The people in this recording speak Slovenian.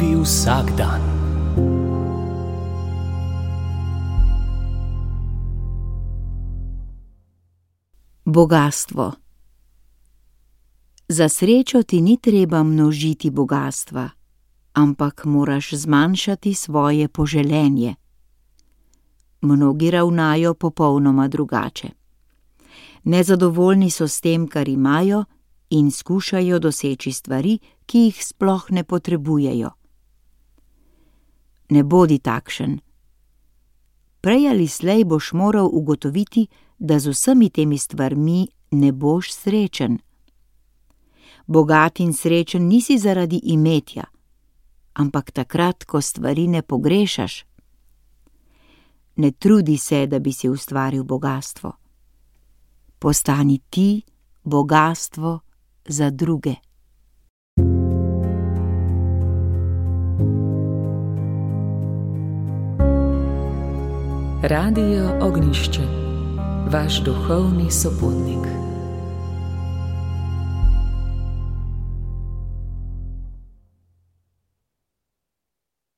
Živi vsak dan. Bogastvo. Za srečo ti ni treba množiti bogastva, ampak moraš zmanjšati svoje poželenje. Mnogi ravnajo popolnoma drugače. Nezadovoljni so s tem, kar imajo, in skušajo doseči stvari, ki jih sploh ne potrebujejo. Ne bodi takšen. Prej ali slej boš moral ugotoviti, da z vsemi temi stvarmi ne boš srečen. Bogat in srečen nisi zaradi imetja, ampak takrat, ko stvari ne pogrešaš. Ne trudi se, da bi si ustvaril bogastvo. Postani ti bogastvo za druge. Radio Ognjišče, vaš duhovni sopotnik.